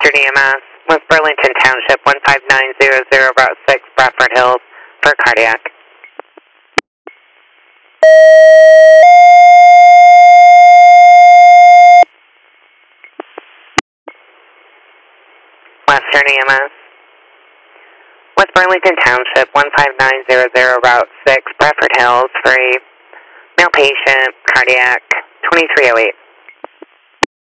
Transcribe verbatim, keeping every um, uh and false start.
Western E M S, West Burlington Township, one five nine zero zero, Route six, Bradford Hills, for cardiac. Western E M S, West Burlington Township, one five nine zero zero, Route six, Bradford Hills, for a male patient, cardiac, twenty-three oh eight.